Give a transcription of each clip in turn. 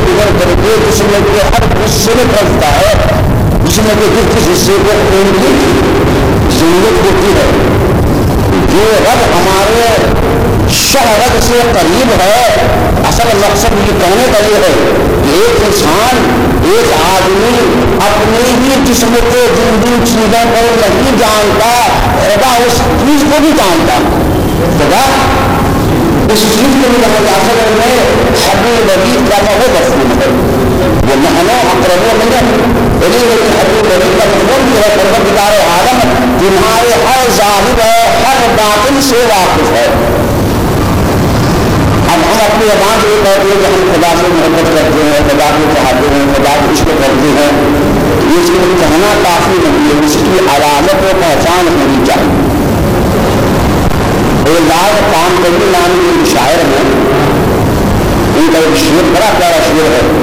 بگڑ کر کے جسم کے ہر حصے میں پھنستا ہے، جسم کے جس حصے کو خون کی ضرورت ہوتی ہے. جو رب ہمارے شہرت سے قریب ہے، اصل مقصد یہ کہنے کا یہ ہے کہ ایک انسان، ایک آدمی اپنے ہی جسم کے جن جن چیزوں کو نہیں جانتا، خدا اس چیز کو بھی جانتا. خدا اس چیز کو بھی جانتا. اصل میں حبیب نبی کا بہت مفہوم ہے، وہ نحنو اقربو منہ الیہ. حبیب نبی کا مفہوم بھی ہے پروردگار عالم تمہارے ہر ظاہر ہے، ہر باطن سے واقف ہے. اب ہم اپنی زبان سے یہ کہتے ہیں کہ ہم خدا سے محبت کرتے ہیں، خدا کو چاہتے ہیں، خدا کو عشق کرتے ہیں. یہ صرف کہنا کافی نہیں ہے، اس کی علامت و پہچان ہونی چاہیے. اعجاز کام کرنے نام کے ایک شاعر ہیں، ان کا ایک شعر بڑا پیارا شعر ہے.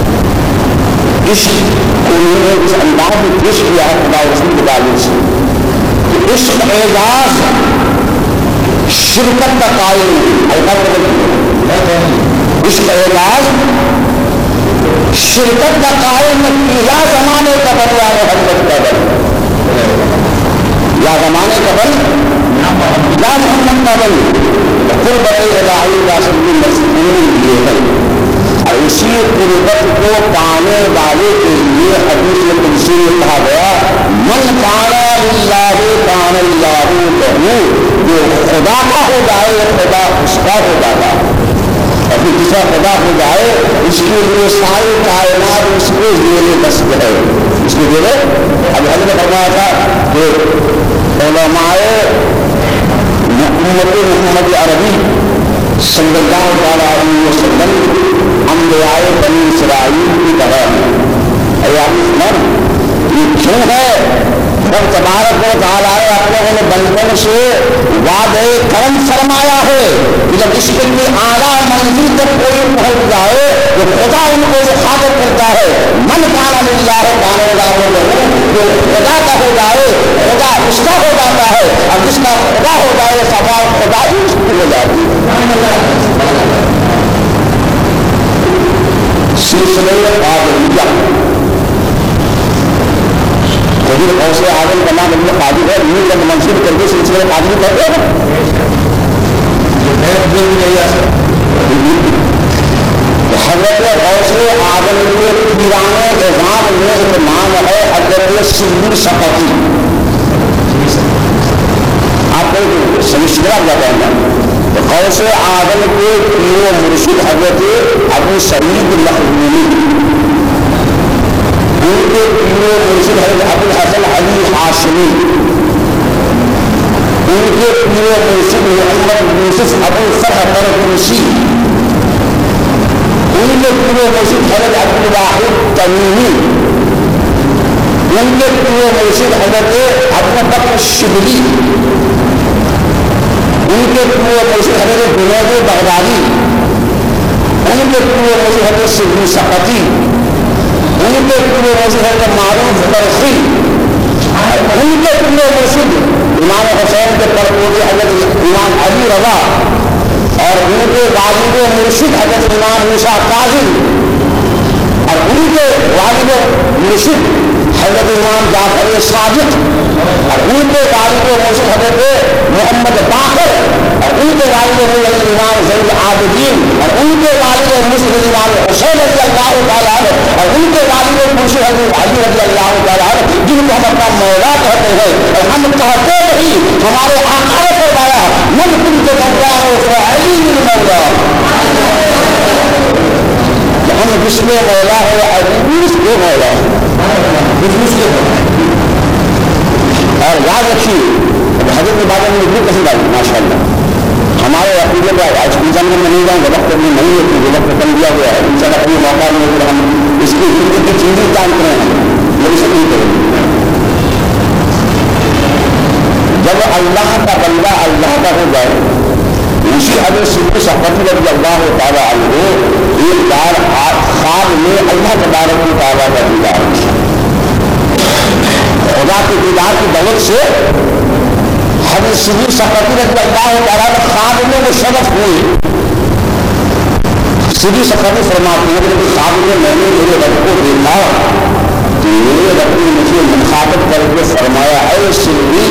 عشق کو انہوں نے اس انداز میں پیش کیا ہے خدا رسول کے تعلق سے کہ عشق اعجاز شرکت کا قائل نہیں. عشق اعجاز شرکت کا قائل نہیں. یا زمانے کا بل یا محبت کا بل، یا زمانے کا بل یا محمد کا بل. قربت الہی کا سب مسئول یہ ہے. اور اسی قربت کو پانے والے کے لیے حدیث قدسی میں کہا گیا من کان للہ کان اللہ لہ. جو خدا کا ہو جائے خدا اس کا ہو جاتا ہے، اور پھر جسا خدا ہو جائے اس کے لیے ساری کائنات اس کے زیر دست ہے. اس کے لیے اب ہم نے فرمایا تھا کہ علماء حکومت محمد عربی صلی اللہ علیہ وسلم انبیاء بنی اسرائیل کی طرح ہے. یہ کیوں ہے؟ رب تبارک و تعالیٰ اپنے نے بندوں سے وعدہ کرم فرمایا ہے کہ جب اس کے لیے اعلیٰ منزل تک کوئی پہنچ جائے تو خدا ان کو مخاطب کرتا ہے من کان للہ کان اللہ لہ. جو خدا کا ہو جائے خدا اس کا ہو جاتا ہے، اور جس کا خدا ہو جائے سوال خدا ہی اس کی ہو جاتی ہے. سلسلہ قادریہ خود حوصلے آدم کا نام ابن قادر ہے، نیل کا منصوب کر کے سلسلہ قادری کہتے ہیں. حضرت حوصلے آدم کے پیرانے نظام میں ایک نام ہے حضرت سندر سقطی. آپ کو سمجھنا جاتا ہے غوث آدم کے پیر و مرشد حضرت ابو سعید مخدومی، ان کے پیر و مرشد حضرت ابو الحسن علی ہاشمی، ان کے پیر و مرشد محمد یوسف ابو الفرح طرطوسی، ان کے پیر و مرشد حضرت عبد الواحد تمیمی، ان کے پیر و مرشد حضرت ابو بکر شبلی، ان کے پیر و مرشد حضرت جنید بغدادی، ان کے پیر و مرشد حضرت سندر سقطی، ان کے پیر و مرشد حضرت معروف برخی، ان کے پیر و مرشد امام حسین کے پڑپوتے حضرت امام علی رضا، اور ان کے والد و مرشد حضرت امام موسیٰ کاظم، اور ان کے والد و مرشد حضرت امام جعفر صادق، اور ان کے والد و مرشد حضرت محمد باقر، اور ان کے والد و مرشد امام زین العابدین، اور ان کے والد و مرشد امام حسین رضی اللہ تعالیٰ عنہ، اور ان کے والد و مرشد حضرت علی رضی اللہ تعالیٰ عنہ، جن کو ہم اپنا مولا کہتے ہیں. اور ہم کہتے نہیں، ہمارے آقا نے فرمایا من کنت مولا فعلی المولا. ہم جس میں مولا ہے علی اس کے مولا ہے. اور یاد رکھیے حضرت کے بارے میں بھی پسند آئی ماشاء اللہ. ہمارے عقیدے کا آج انسان میں نہیں جاؤں گا، وقت میں نہیں ہوتی جو وقت کم دیا گیا ہے ان شاء اللہ اپنی موقع میں ہوگا. ہم اس کی زندگی کی چیزیں جانتے ہیں، میری سے نہیں کریں گے. جب اللہ کا بندہ اللہ کا ہو جائے، اسی حضرت سندر سقطی رضی اللہ تعالیٰ عنہ ایک بار خواب میں اللہ تبارک و تعالیٰ کا دیدار، خدا کے دیدار کی دولت سے حضرت سندر سقطی رضی اللہ تعالیٰ عنہ خواب میں وہ شرف ہوئے. سیدھی سفر فرماتے ہیں کہ خواب میں میں نے میرے رب کو دیکھا تو میرے رب نے مجھے مخاطب کر کے فرمایا اے سری،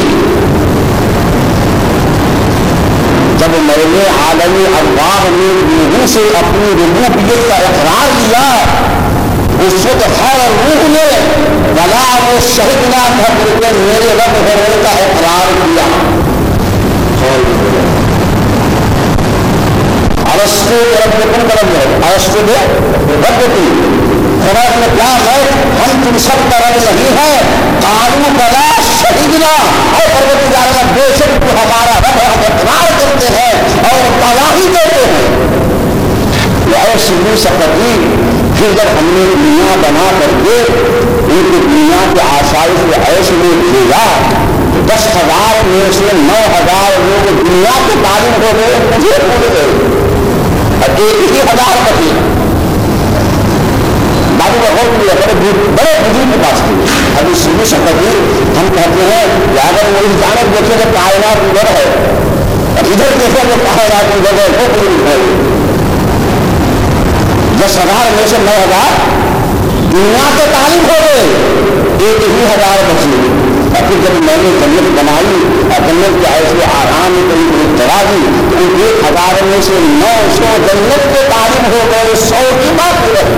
جب میں نے عالم ارواح میں روحوں سے اپنی ربوبیت کا اقرار لیا اس وقت ہر روح نے بلا وہ شہدنا تھا کر کے میرے رب ہونے کا اقرار کیا. ارسطو ربکم کرم ہے، ارسطو نے ربکم خراج نے کہا ہے ہم تم سب کا رب نہیں ہے، قالوا بلا شہدنا، اے پروردگار بے شک تو ہمارا رب ہم اقرار کرتے ہیں اور گواہی دیتے ہیں. ایسے سفری پھر جب ہم نے دنیا بنا کر کے ان کی دنیا کے آسائش کے عیش میں بھیجا 10,000 میں سے 9,000 لوگ دنیا کے تعلیم ہو گئے، مجھے بھول گئے اور 1,000 بچے. بابو کا غور کیا بڑے بزرگ کے پاس کی ابھی سنی سفری ہم کہتے ہیں کہ اگر وہ اس جانب دیکھے تو کائنات ادھر ہے اور ادھر دیکھے تو کائنات ادھر ہے، وہ بزرگ ہے. 10,000 میں سے 9,000 دنیا کے تعلیم ہو گئے، 1,000 بچے. اور پھر جب میں نے جنت بنائی اور جنت کے ایسے آرام میں کہیں چلا دی تو 1,000 میں سے 900 جنت کے تعلیم ہو گئے، 100 کی بات ہو گئی.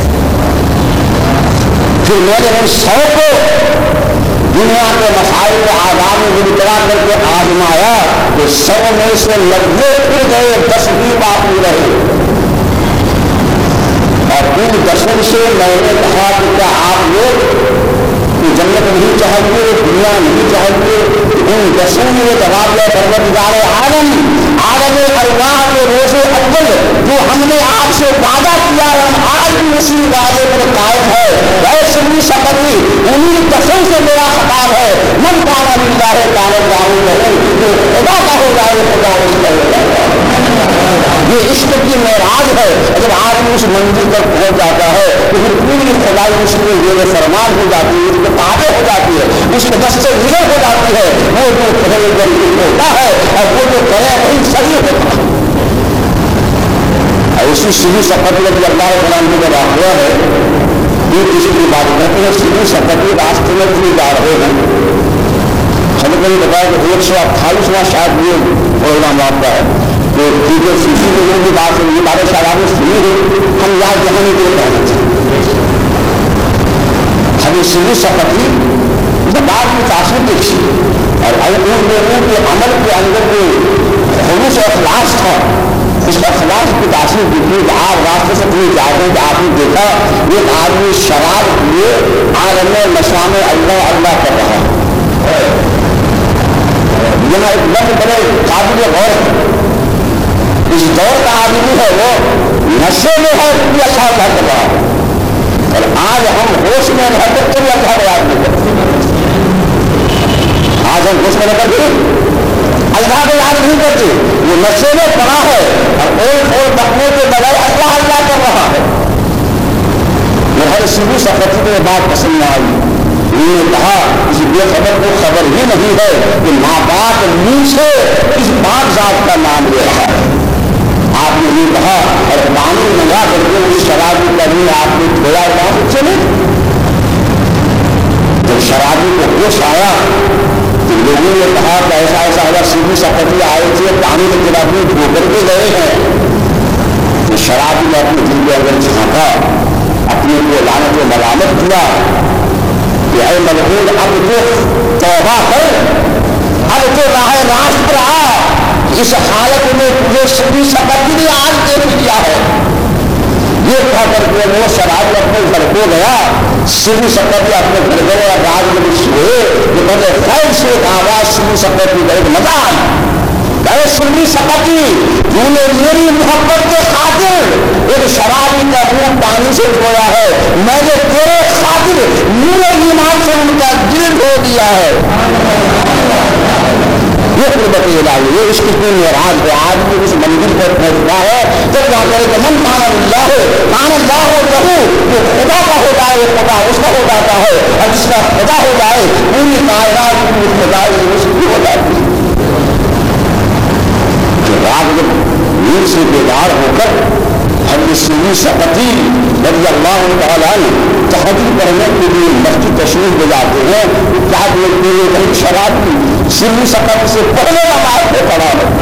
پھر میں نے ان 100 کو دنیا کے مسائل کے آداب میں مبتلا کر کے آزمایا کہ 100 میں سے 90 پھر گئے، 10 بھی باقی رہے. اور ان 10 سے میں نے کہا کہ کیا آپ لوگ جنت نہیں چاہیے، دنیا نہیں چاہیے؟ ان 10 نے یہ جواب دیا پروردگار عالم ارواح کے روز اول جو ہم نے آپ سے وعدہ کیا ہے ہم آج بھی اسی وعدے پر قائم ہے. ویسے بھی سفری انہیں 10 سے میرا خطاب ہے من کانا ملتا ہے کانا جاؤں نہیں جو خدا کا ہو جائے خدا نہیں کرے. یہ عشق کی معراج ہے. اگر آدمی اس منزل پر پہنچ جاتا ہے تو پھر پوری خدائی اس میں یہ فرمان ہو جاتی ہے، اس کے تابع ہو جاتی ہے، اس کے دست سے نگل ہو جاتی ہے. وہ جو کہے ہوتا ہے اور وہ جو کہے وہی صحیح ہوتا ہے. اسی سیدھی سفر میں بھی اللہ تعالیٰ کا واقعہ ہے. یہ کسی کی بات کرتے ہیں سیدھی سفر کے راستے میں بھی جا رہے ہیں. ہم نے بتایا کہ 128واں شاید یہ پروگرام واقعہ ہے تو دیگر سیسی لوگوں کی بات ہے، یہ بارے شاید سنی ہے. ہم یاد یہاں نہیں دے رہے تھے. ہمیں سیدھی سفر کی بات کی تاثیر دیکھی اور ان لوگوں کے عمل کے اندر جو خلوص و اخلاص تھا اس کا اخلاص کی تاثیر دیکھی. آپ راستے سے پوری جاتے ہیں کہ آپ نے دیکھا ایک آدمی شراب پیے عالم نشہ میں اللہ اللہ کر رہا ہے. یہاں ایک لفظ بڑے قابل غور ہے. اس دور کا آدمی ہے وہ نشے میں ہے بھی اچھا اللہ کر رہا ہے اور آج ہم ہوش میں رہ کر بھی اچھا آدمی کرتے ہیں. آج ہم ہوش میں رہ کر بھی اللہ کو یاد نہیں کرتے. وہ نشے میں پڑا ہے اور بکنے کے بغیر اللہ اللہ کر رہا ہے. میرے سیدھی سفر کو یہ بات پسند نہ آئی. انہوں نے کہا اس بے خبر کو خبر ہی نہیں ہے کہ ماں باپ منہ سے اس پاک ذات کا نام لے رہا ہے. آپ نے یہ کہا اور پانی منگا کر کے اس شرابی کرنے آپ نے دھویا وہاں سے چلے. جب شرابی کو ہوش آیا تو لوگوں نے کہا کہ ایسا ایسا اگر سیدھی سفری آئے تھے پانی کے گرافی دھو کر کے گئے ہیں. تو شرابی نے اپنے دل کے اندر جھانکا، اپنے کو لعنت و ملامت کیا کہ اے ملعون اب تو توبہ کر، اب تو راہ راست پر آ. اس حالت میں تجھے سیدھی سفری نے آج دیکھ لیا ہے. یہ کہا کر کے وہ شرابی اپنے گھر کو گیا. سیدھی سفری اپنے گھر گئے اور رات میں سوئے کہ بڑے خیر سے ایک آواز سیدھی سفری کا ایک مزہ اے سیدھی سفری تو نے میری محبت کے خاطر ایک شرابی کا منہ پانی سے دھویا ہے، میں نے تیرے خاطر میرے ایمان سے ان کا دل دھو دیا ہے. یہ قربت الہی یہ عشق کی معراج ہے. آدمی اس منزل پر پہنچتا ہے جب وہاں کرے کہ من کان اللہ کان اللہ لہو، جو خدا کا ہو جائے وہ خدا اس کا ہو جاتا ہے اور جس کا خدا ہو جائے پوری کائنات کی خدائی اس کی ہو جاتی ہے. رات جب نیند سے بیدار ہو کر حضرت سلی سقطی رضی اللہ تعالیٰ عنہ تہجد پڑھنے کے لیے مسجد تشریف لے جاتے ہیں. کیا دیکھتے ہیں کہیں شراب کی سلی سقط سے پہلے نماز پہ پڑھا ہے.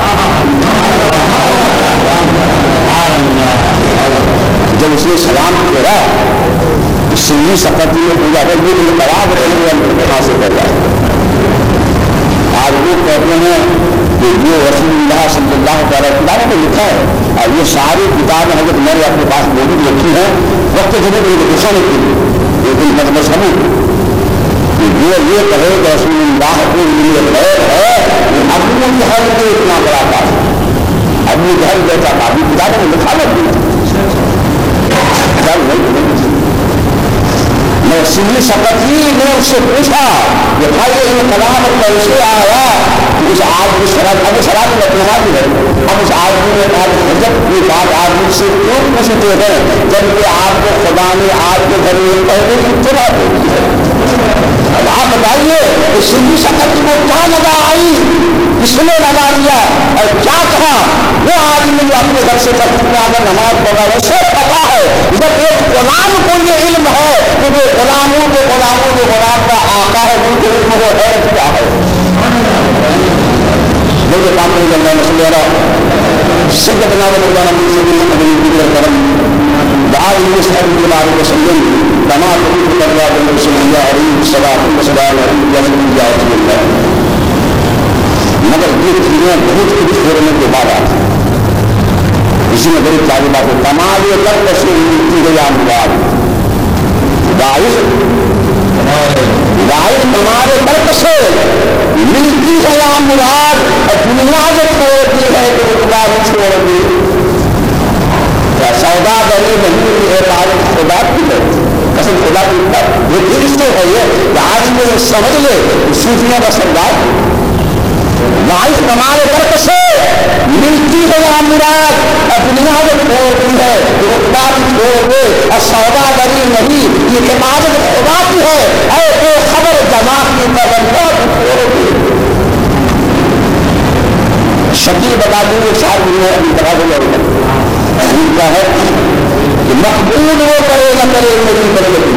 جب اس نے سلام پھیرا سلی سقطی نے پوجا کر یہ خراب رہے کہاں سے کر جائے. آج وہ کہتے ہیں کہ جو رسول اللہ صلی اللہ تعالیٰ کتابوں میں لکھا ہے اور یہ ساری کتابیں حضرت میں نے اپنے پاس موجود رکھی ہیں وقت جگہ کو دکھانے کے لیے لیکن مطلب سمجھ یہ کہے کہ رسول اللہ کے لیے خیر ہے ابو جہل کے اتنا بڑا کام ابو جہل جیسا کافی کتابوں میں لکھا لگتی ہے. میں سلی سقطی نے اس سے پوچھا کہ بھائی یہ کلام کیسے آیا. اس آدمی اب شراب میں نمازی ہے. اب اس آدمی نے کہا جب یہ بات آدمی سے کیوں پوچھتے ہیں جبکہ آپ کو خدا نے آپ کے گھر میں پہلے کی چلا دے دی ہے. اب آپ بتائیے کہ سلی سقطی کو کیا لگا آئی کس نے لگا لیا اور کیا کہا. وہ آدمی جو اپنے گھر سے اگر نماز پڑھا اسے پتا ہے جب ایک غلام کو یہ علم ہے کہ وہ غلاموں کے غلام کا آقا ہے ان کے علم وہ ہے کیا ہے. مجھے کام نہیں کرنا مسئلہ رہا سکت نام مولانا کرم بعض مسلم کے بارے میں سمجھیں تمام مگر یہ چیزیں بہت کچھ چھوڑنے کے بعد آتی اسی میں بڑی ساری باتیں تمام یہ کر کیسے ملتی ہے یا مراد واحد ہمارے برق سے ملتی ہے یا مراد اور دنیا جو چھوڑتی ہے تو خدا بھی چھوڑ دی سودا گری نہیں ہے تعلق خدا کی ہے قسم خدا کی یہ دل سے ہے یہ آج میں سمجھ لے صوفیوں کا سردار واحد ہمارے برق سے ملتی ہے یا مراد اور دنیا جو چھوڑتی ہے تو خدا بھی چھوڑ دے اور سودا گری نہیں یہ عبادت خدا کی ہے اے بے خبر جماعت کی تبلیغ چھوڑ دے. شکیل بتا دوں گے چار دنیا ابھی بتا دوں گا کا ہے کہ مقبول وہ کرے نہ کرے میری بندگی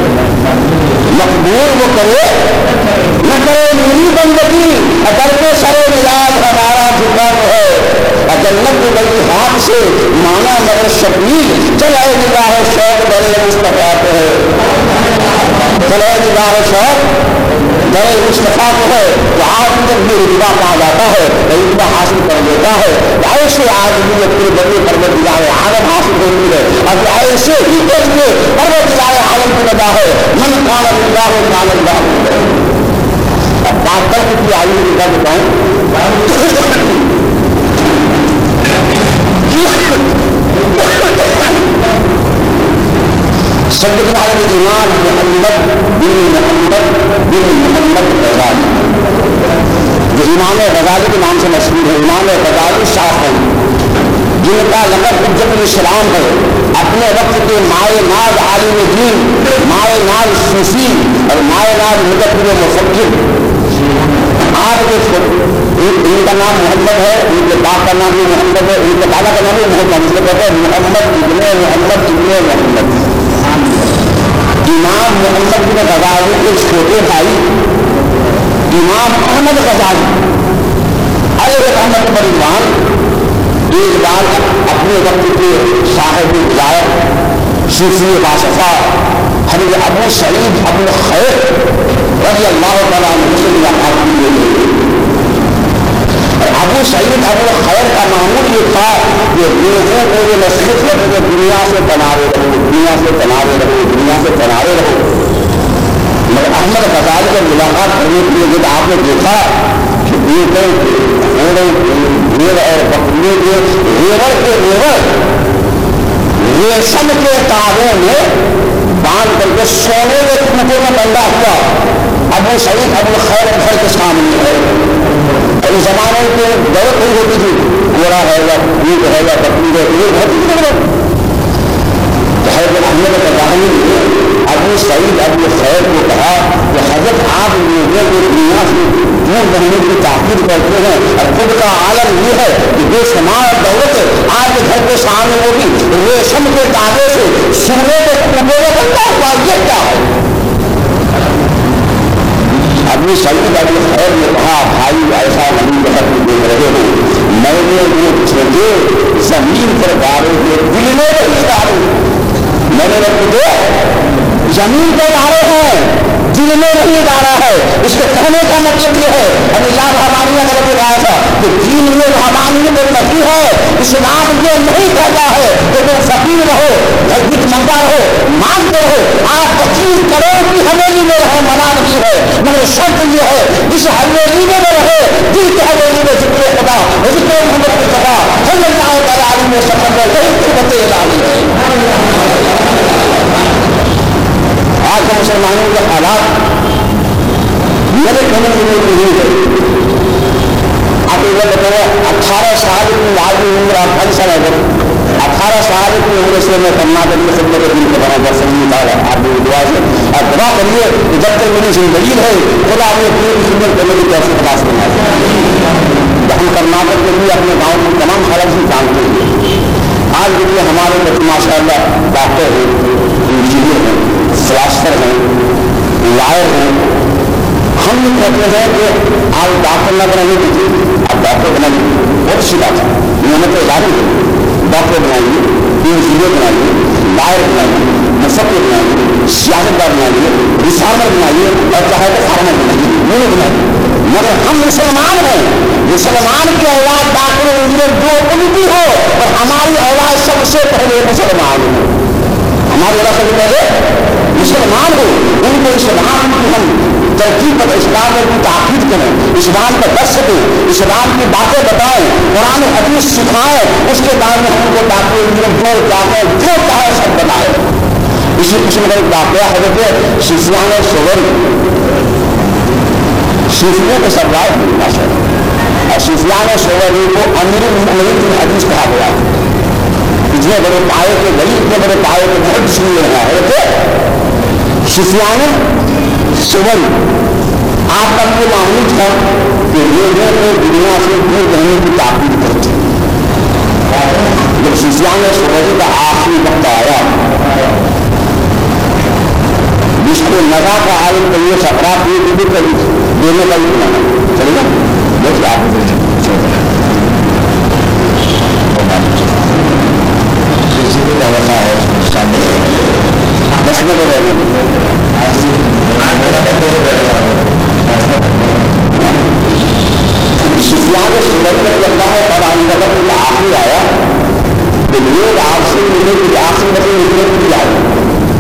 مقبول وہ کرے نہ کرے میری بندگی اگر کے سرے مزاج ہمارا جھکان ہے جنت کو بڑی ہاتھ سے مانا مگر شکیل چلائے نگاہ شوق بڑے مصطفیٰ کو ہے چلائے نگاہ شوق بڑے مصطفیٰ کو ہے تو آدمی جب بھی رتبہ پا جاتا ہے رتبہ حاصل کر لیتا ہے ایسے آدمی اپنے بڑے پروردگار عالم حاصل ہوتی ہے اور ایسے ہی کیسے پروردگار عالم کی لگا ہے من کان اللہ کان اللہ. اب بات کر کتنی آئی ہوئی کا بتاؤں سیدنا امام محمد بن محمد غزالی جو امام غزالی کے نام سے مشہور ہے. امام غزالی شاہ ہیں جن کا لقب حجت الاسلام ہے. اپنے وقت کے مائے ناز عالم دین مائے ناز صوفی اور مائے ناز مدبر مفکر. آپ کے ان کا نام محمد ہے ان کے باپ کا نام بھی محمد ہے ان کے بالا کا نام بھی محمد اس کو کہتے ہیں محمد ابن محمد امام محمد بن غزالی کے چھوٹے بھائی امام احمد غزالی علیہ رحمت بریمان ایک بار اپنے وقت کے صاحب ظاہر صوفی باشفا حضرت ابو سعید ابو خیر رضی اللہ تعالیٰ عنہ سے ملاقات کی گئی. ابو سعید ابو خیر کا معمول یہ تھا کہ لوگوں کو یہ نصیحت کرتے کہ دنیا سے تنارے رہو دنیا سے تنارے رہو دنیا سے تنارے رہو. مگر احمد غزالی سے ملاقات کرنے کے لیے جب آپ نے دیکھا کہ بیٹے گھوڑے اور بکریے کے ریوڑ کے ریوڑ ریشم کے تاروں میں باندھ کر کے سونے کے ٹوٹے میں بندہ ہوا ابو سعید ابو خیر گھر کے سامنے ہے. اس زمانے کے دولت نہیں ہوتی تھی گھوڑا ہے گا اونٹ ہے گا بکری ہے یہ گھر کی ضرورت حضرت احمد غزالی نے ابو سعید ابو خیر کو کہا کہ حضرت آپ لوگوں کو دنیا سے دور بننے کی تاکید کرتے ہیں، اور خود کا عالم یہ ہے کہ بے شمار دولت آپ کے گھر کے سامنے ہوگی، ریشم کے داغے سے سونے کے ٹکڑے بنتا ہوا، یہ کیا ہے؟ ابھی سعید ابھی خیر نے کہا بھائی ایسا نہیں بہت دیکھ رہے ہو، میں نے وہ چھوٹے زمین پر ڈالے ہوئے دل میں نہیں ڈالے، میں نے رکھ دے زمین پر ڈالے ہیں دل میں نہیں ڈالا ہے۔ اس کے کہنے کا مطلب یہ ہے، ابھی اللہ رحمانیہ نے بتایا تھا کہ دین میں رحمانیت نہیں ہے، اسلام یہ نہیں کہتا ہے کہ تم فقیر رہو، بھیک منگا رہو، مانگتے رہو، آپ 25 کروڑ کی حویلی میں رہے، منع نہیں ہے، مگر شرط یہ ہے اس حویلی میں رہے، دل کی حویلی میں ذکر خدا ذکر محمد کی خدا صلی اللہ علیہ وسلم میں یہی قوت الہی ہے۔ آج کے مسلمانوں کے حالات میرے کہنے کے لیے نہیں ہے۔ آپ یہ بتایا 18 سال کی آدمی عمر 28 سال ہے، 18 سال کی عمر سے میں کرناٹک میں خدمت دین کے بنا کر سمجھ نکالا آپ کی دعا سے، اور دعا کریے کہ جب تک میری زندگی ہے خدا اپنے پوری خدمت کرنے کی کیسے خلاص کرنا ہے۔ ہم کرناٹک کے لیے اپنے گاؤں میں تمام خلق سے جانتے ہیں، آج کے لیے ہمارے بچے ماشاء اللہ ڈاکٹر ہیں، انجینئر ہیں، فلاسفر ہیں، لائر ہیں۔ ہم یہ کہتے ہیں کہ آپ ڈاکٹر نہ بنائیے دیجیے، آپ ڈاکٹر بنائیے، بہت اچھی بات ہے، محنت ظاہر ہے، ڈاکٹر بنائیے، انجینئر بنائیے، لائر بنائیے، مفکر بنائیے، سیاستدان بنائیے، ریسارمر بنائیے، اور چاہے تو فارمر بنائیے، نہیں بنائیے، مگر ہم مسلمان ہیں، مسلمان کی اولاد ڈاکٹر انجینئر جو کوئی بھی ہو، اور ہماری اولاد سب سے پہلے مسلمان ہو، ہماری اولاد سب سے پہلے مسلمان ہو، ان کو اسلام کی ہم ترکیب پر اسلام میں تاکید کریں، اسلام کا درس دیں، اسلام کی باتیں بتائیں، قرآن حدیث سکھائیں، اس کے بعد میں ہم کو ڈاکٹر انجینئر جو چاہے جو چاہے سب بتائیں۔ اسی قسم کا ایک واقعہ حضرت صوفیان صغری، صوفیوں کے سردار ہیں، اور صوفیان صغری کو امیر المؤمنین کی حدیث کہا گیا، اتنے بڑے پائے کے غریب، اتنے بڑے پائے کے بہت سن رہے ہیں صوفیان صغری۔ آپ کا یہ معمول تھا کہ لوگوں کو دنیا سے دور رہنے کی تاکید کرتے ہیں۔ جب صوفیان صغری کا آخری وقت آیا، جس کو نگا کا عالم کریے سکرات یہ بھی کری دینے کا بھی بنانا چلے گا بہت آپ بس میں صوفیان صغری کا اللہ ہے اور آخری آیا کہ لوگ آپ سے ملنے کی آخری مطلب ملنے کی آئی۔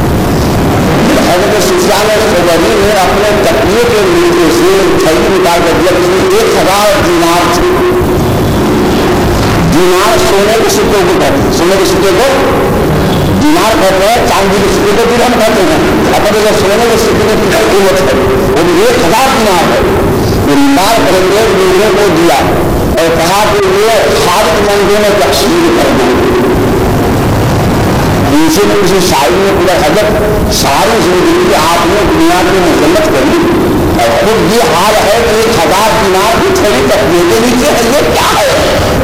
حضرت صوفیان صغری نے اپنے تقوی کے نیچے سے تھیلی نکال کر دیا، جس میں 1000 دینار تھے۔ دینار سونے کے سکے کو کہتے ہیں، سونے کے سکے کو دینار کہتے ہیں، چاندی کے سکے کو درہم کہتے ہیں، اپنے جو سونے کے سکے کی قیمت ہے وہ 1000 دینار ہے۔ وہ نکال کر کے لوگوں کو دیا اور کہا کہ یہ خالق مندوں میں تقسیم کر دیں۔ دوسرے میں کسی شاعر نے پورا حضرت ساری زندگی آپ نے دنیا کی مذمت کری اور خود یہ حال ہے کہ 1000 دینار کی تھیلی تقوی کے نیچے ہے، یہ کیا ہے؟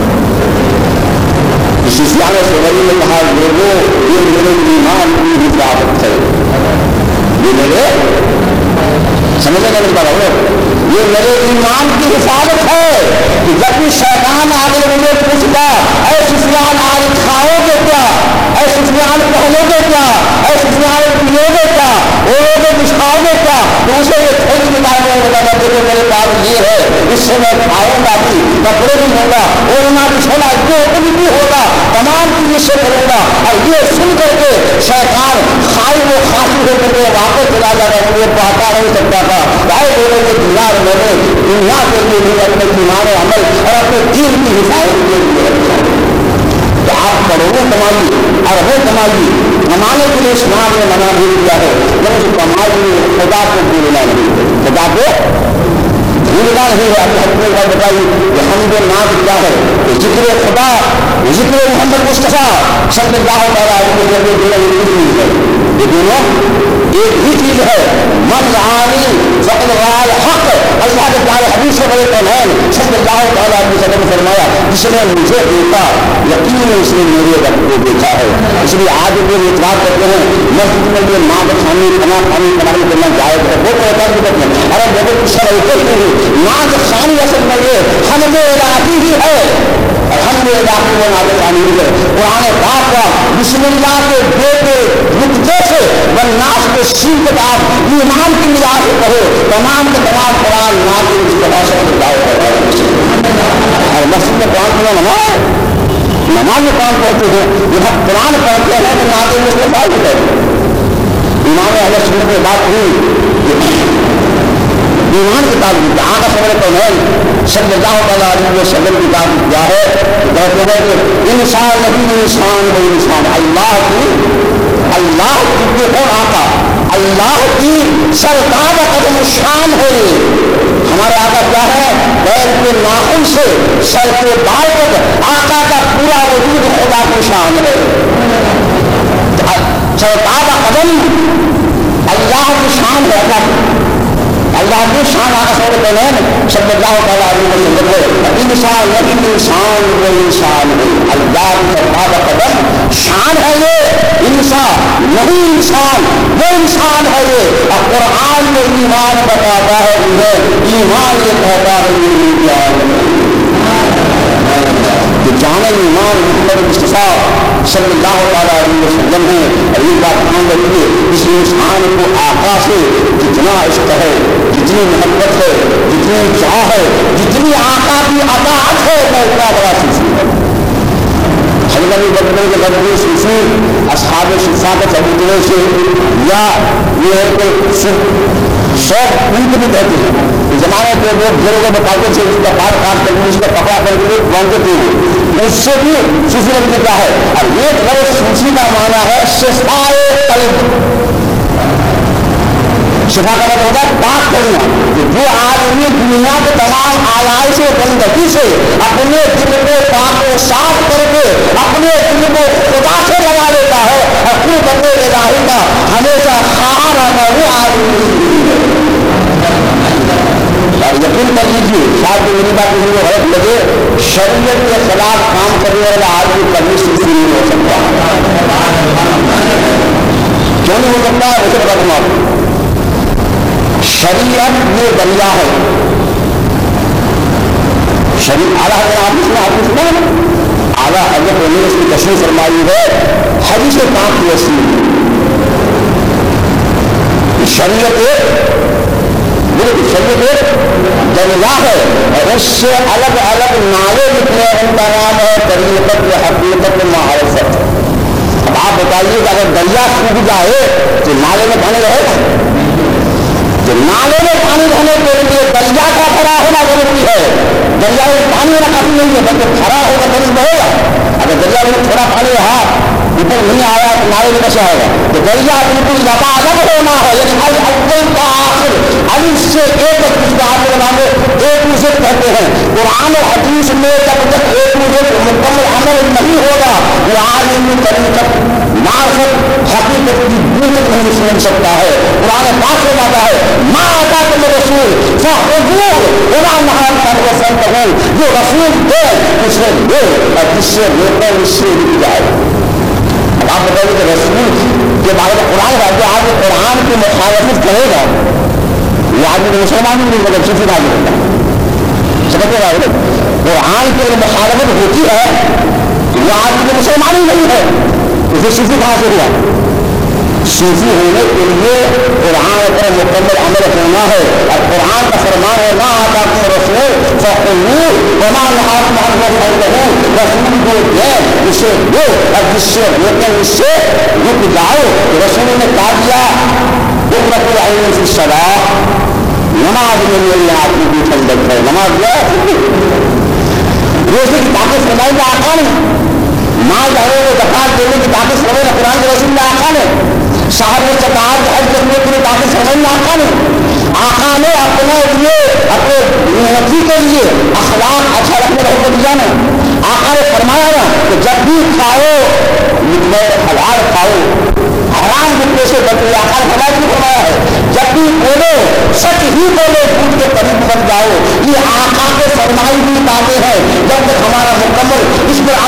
صوفیان صغری نے کہا لوگوں یہ میرے ایمان کی حفاظت ہے، یہ میرے سمجھے گا میرے بابا، یہ میرے ایمان کی حفاظت ہے کہ جب بھی شیطان آگے مجھے پوچھتا اے صوفیان آج کھاؤ گے کیا، اے صوفیان پہنو گے کیا، اے صوفیان پیو گے کیا، اوڑو گے بچھاؤ گے کیا، تو اسے یہ تھیلی نکالنے میں بتا دیکھو میرے پاس یہ ہے، اس سے میں کھاؤں گا بھی، کپڑے بھی ہوگا، اوڑھنا بچھونا جو کچھ بھی ہوگا تمام چیز سے کروں گا۔ اور یہ سن کر کے شیطان خائف و خافی ہو کر کے واپس چلا جا رہا ہے، یہ پاتا نہیں سکتا تھا، بھائی بولے کہ دینار میں نے دنیا کے لیے بھی اپنے ایمان عمل اور اپنے دین کی حفاظت کے لیے تو آپ کروڑوں کمائیے، اربوں کمائیے، کمانے کے لیے اسلام نے منع بھی دیا ہے، لیکن اس کمائی میں خدا کو بھولنا نہیں، خدا کو بھولنا نہیں ہے۔ اپنے حق میں بتائیے کہ حمد و نعت کیا ہے؟ ذکر خدا، ذکر محمد مصطفیٰ صلی اللہ علیہ وسلم، یہ دونوں ایک ہی چیز ہے۔ من عالی فقد رأى الحق، اللہ کے پیارے حدیث سرور کونین صلی اللہ تعالیٰ علیہ وسلم نے فرمایا جس نے مجھے دیکھا یقین اس نے میرے رب کو دیکھا ہے. اس لیے آج وہ اعتراف کرتے ہیں مسجد میں یہ ماں کے سامنے کھانا کھانے کرنا جائز ہے وہ کہتا ہے ارے لوگوں کو شرح ماں کے سامنے اصل میں یہ حمد الہی ہی ہے اور حمد الہی وہ نام تعمیر ہے. قرآن پاک کا بسم اللہ کے بیٹے نقطے سے والناس کے سین کے بعد ایمان کی نگاہ سے پڑھو تمام کے تمام قرآن نام کی اس طرح سے اور مسجد میں قرآن پڑھنا نماز میں قرآن پڑھتے ہیں جب قرآن پڑھتے ہیں تو ناطے میں اس کے بعد ہوتا ہے. ایمان اہل سنت میں بات ہوئی ایمان کی تعلیم آقا سرور کونین صلی اللہ تعالیٰ علیہ وسلم کی تعلیم کیا ہے کہتے ہیں کہ انسان نہیں انسان وہ انسان اللہ کی کون آقا اللہ کی سرکار قدم شان ہے. ہمارے آقا کیا ہے پیر کے ناخن سے سر کے بال تک آقا کا پورا وجود خدا کی شان ہے. سرکار قدم اللہ کی شان ہے. اللہ کی شان آقا سرور کونین صلی اللہ تعالیٰ علیہ وسلم ہے. انسان نہیں انسان وہ انسان ہے. اللہ کی سرکار قدم شان ہے یہ انسان نہیں انسان وہ انسان ہے یہ. اور قرآن میں ایمان بتاتا ہے انہیں ایمان یہ کہتا ہے کہ جانے ایمان محمد مصطفیٰ صلی اللہ تعالیٰ علیہ وسلم ہے. اور یہ بات مان رکھیے اس انسان کو آقا سے جتنا عشق ہے جتنی محبت ہے جتنی چاہ ہے جتنی آقا کی اطاعت ہے وہ اتنا بڑا صوفی ہے. حضرت بدر کے بدر صوفی اصحاب شفا کے چبوترے سے یا یہ ہے کہ شوق ان کو بھی کہتے ہیں زمانے کے لوگ گھروں کو بتاتے تھے اس کا بال کاٹ کر اس کا کپڑا کر کے باندھتے تھے اس سے بھی صوفی لفظ کیا ہے. اور ایک لفظ صوفی کا معنی ہے شفائے قلب. شفا کا مطلب ہوتا ہے پاک کرنا. جو آدمی دنیا کے تمام آلائش و گندگی سے اپنے دل کو پاک و صاف کر کے اپنے دل کو خدا سے لگا لیتا ہے اپنے بندے الہی کا ہمیشہ خواہاں رہنا وہ آدمی. اور یقین کر لیجیے شاید میری بات کسی کو غلط لگے شریعت کے خلاف کام کرنے والا آدمی کبھی صوفی نہیں ہو سکتا. کیوں نہیں ہو سکتا ہے اسے بتا دوں آپ. شریعت یہ دریا ہے. اعلیٰ حضرت اعلیٰ حضرت نے اس کی تشریح فرمائی ہے حدیث پاک کی اصلی شریعت دریا ہے اور اس سے الگ الگ نالے نکلے ان کا نام ہے طریقت حقیقت معرفت. اب آپ بتائیے کہ اگر دریا سوکھ جائے تو نالے میں پانی رہے گا. تو نالے میں پانی رہنے کے لیے دریا کا کھڑا ہونا ضروری ہے. دریا میں پانی ہونا کافی نہیں ہے بلکہ کھڑا ہوگا تب بہے گا. اگر دریا میں تھوڑا پانی رہا اوپر نہیں آیا تو نالے میں کیسے آئے گا. تو دریا بالکل زیادہ الگ ہونا ہے یعنی اول کا آخر ابھی سے ایک دوسرے کہتے ہیں. قرآن اور حدیث میں جب تک ایک دوسرے مکمل عمل نہیں ہوگا وہ عالم طریقت معرفت حقیقت کی بوجھ نہیں سمجھ سکتا ہے. قرآن پاک میں آتا ہے ماں آتا تم رسول جو رسول دے اسے دے اور جس سے لیتے اس سے رک جائے. اب آپ بتائیے کہ رسول کے بارے میں قرآن ہے جو آج قرآن کی مخالفت کرے گا یہ آدمی مسلمان نہیں مگر صوفی راج ہوتا ہے. سمجھتے ہیں قرآن کی اگر مخالفت ہوتی ہے وہ آدمی مسلمان ہی نہیں ہے اسے صوفی کہاں سے ہوا. صوفی ہونے کے لیے قرآن پر مکمل عمل ہونا ہے اور قرآن کا فرمان ہے نہ آتا تم رسول فخلو وما نہاکم عنہ فانتہوا. رسول کو دے اسے دو اور جس سے روکیں اس سے رک جاؤ. رسول نے کہا دیا قرۃ العین فی الصلاۃ نماز میں میری آنکھوں کی ٹھنڈک ہے. نماز روزے کی طاقت فرمائی کا آقا نے مال جانے کو زکات دینے کی طاقت فرمائی قرآن کے رسول نے آقا نے صاحب نے زکات حج کرنے کے لیے طاقت فرمائی آقا نے. آقا نے اپنے لیے اپنے نفسی کے لیے اخلاق اچھا رکھنے کا حکم دیا نا. آقا نے فرمایا نا کہ جب بھی کھاؤ حلال کھاؤ حرام جتنے سے بچے. آقا نے فرمایا ہے جب بھی بولو سچ ہی بولو جھوٹ کے قریب بن جاؤ. یہ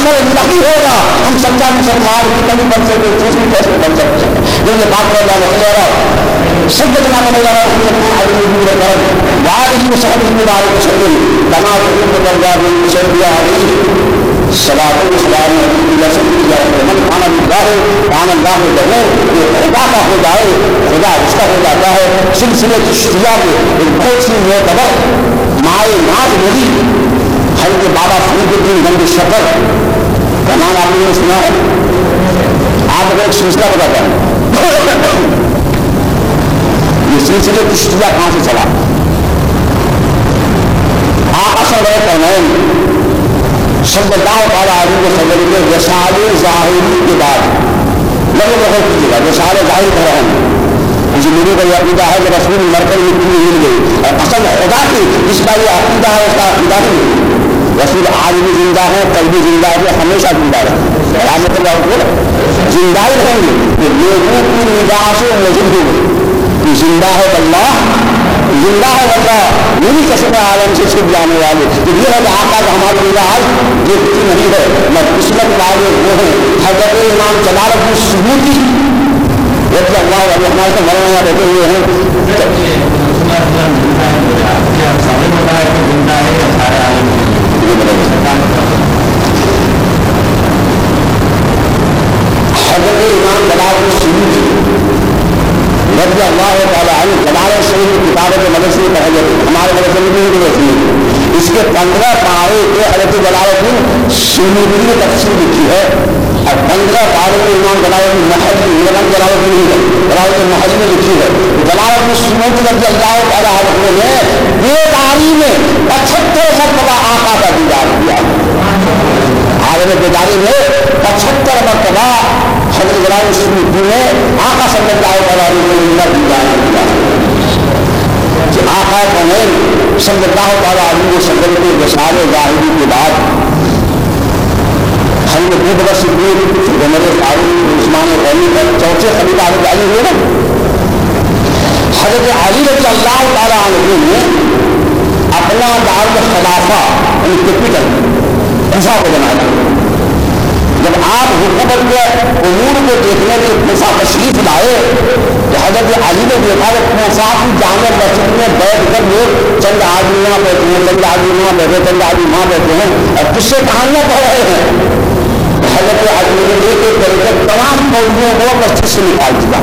अमल नहीं होगा हम सच्चा मुसलमान की कभी बन सकते, दूसरी कैसे बन सकते हैं। जो ये बात कर रहा सब बचना बनेगा बाद ही सब जिम्मेदारी को सकते तना सलाम मन खाना अल्लाह जगह खुदा का हो जाए, खुदा उसका हो जाता है। सिलसिले चिश्तिया के एक बहुत सी मोतबर माए नाज नदी हल्के बाबा फरीदुद्दीन गंज शकर का नाम आपने सुना है। आप अगर एक सिलसिला बताता है ये सिलसिले चिश्तिया कहां से चला। असल है कौन सल्लल्लाहु अलैहि वसल्लम के रसाले ज़ाहिरी के बाद लगे बहुत कीजिएगा रसाले ज़ाहिर कर रहे हैं। मुझे मेरे को यह अकीदा है कि रसूल मरकर मिट्टी में हिल गई और असल खुदा की जिसका ये अकीदा है उसका अकीदा नहीं। रसूल आज भी जिंदा है, कल भी जिंदा है, हमेशा जिंदा रहे जिंदा ही रहेंगे। लोगों की निगाह से मौजूद होंगे जिंदा है अल्लाह, जिंदा है अल्लाह मेरी कसम आलम से छिप जाने वाले। तो ये है कि आका का हमारी निगाह देखती नहीं है। मैं किस्मत वाले वो हैं हजरत इमाम जलालुद्दीन सुयूती जबकि अल्लाह हमारे से मरने यहाँ बैठे हुए हैं। हजरत इमाम जलालुद्दीन सुयूती रज़ी अल्लाह तआला अन्हु जलाल शरीफ की किताबों के मदरसे में पढ़े जाते हमारे मदरसे में भी रहती है। इसके 15 पारे के हज़रत जलालुद्दीन सुयूती ने तफसीर लिखी है और 15 पारे में इमाम जलालुद्दीन महली ने लिखी है। जलालुद्दीन सुयूती रज़ी अल्लाह तआला अन्हु ने बेदारी में 75 मरतबा आका का दीदार किया। आलम बेदारी में 75 मरतबा हज़रत जलालुद्दीन सुयूती ने आका सल्लल्लाहु अलैहि वसल्लम का दीदार किया। कि आका कौन सल्लल्लाहु अलैहि वसल्लम के रसाले ज़ाहिरी के बाद हमने बहुत बड़ा सिद्दीक़ उमर फारूक उस्मान गनी पर चौथे खलीफा हज़रत अली हुए ना। हज़रत अली रज़ियल्लाहु तआला अन्हु ने अपना दारुल खिलाफा कैपिटल कूफा को बनाया। जब आप हुकूमत के उमूर को देखने के कूफा तशरीफ लाए तो हज़रत अली ने देखा कि कूफा की जामे मस्जिद में बैठ कर लोग चंद आदमी वहाँ बैठे हैं, चंद आदमी वहाँ बैठे, चंद आदमी वहाँ बैठे हैं और किससे कहानियाँ पढ़ रहे हैं। हज़रत अली ने एक एक करके तमाम मौलवियों को मस्जिद से निकाल दिया।